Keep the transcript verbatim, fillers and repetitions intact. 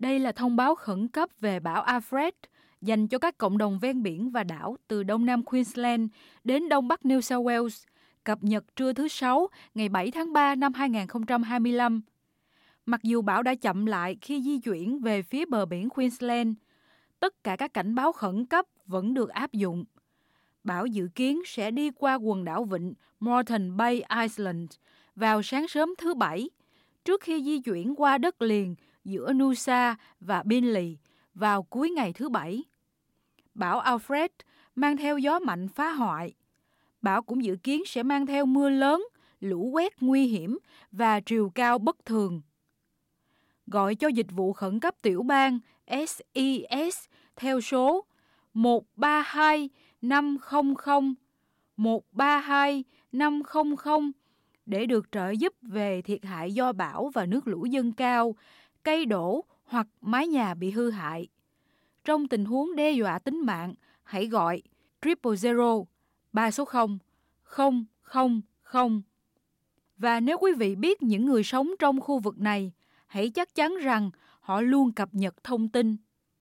Đây là thông báo khẩn cấp về bão Alfred dành cho các cộng đồng ven biển và đảo từ đông nam Queensland đến đông bắc New South Wales, cập nhật trưa thứ Sáu, ngày bảy tháng ba năm hai nghìn không trăm hai mươi lăm. Mặc dù bão đã chậm lại khi di chuyển về phía bờ biển Queensland, tất cả các cảnh báo khẩn cấp vẫn được áp dụng. Bão dự kiến sẽ đi qua quần đảo vịnh Moreton Bay Island vào sáng sớm thứ Bảy, trước khi di chuyển qua đất liền giữa Noosa và Beenleigh vào cuối ngày thứ Bảy. Bão Alfred mang theo gió mạnh phá hoại. Bão cũng dự kiến sẽ mang theo mưa lớn, lũ quét nguy hiểm và triều cao bất thường. Gọi cho dịch vụ khẩn cấp tiểu bang S E S theo số một ba hai năm không không một ba hai năm không không để được trợ giúp về thiệt hại do bão và nước lũ dâng cao, cây đổ hoặc mái nhà bị hư hại. Trong tình huống đe dọa tính mạng, hãy gọi triple zero ba số không không không không. Và nếu quý vị biết những người sống trong khu vực này, hãy chắc chắn rằng họ luôn cập nhật thông tin.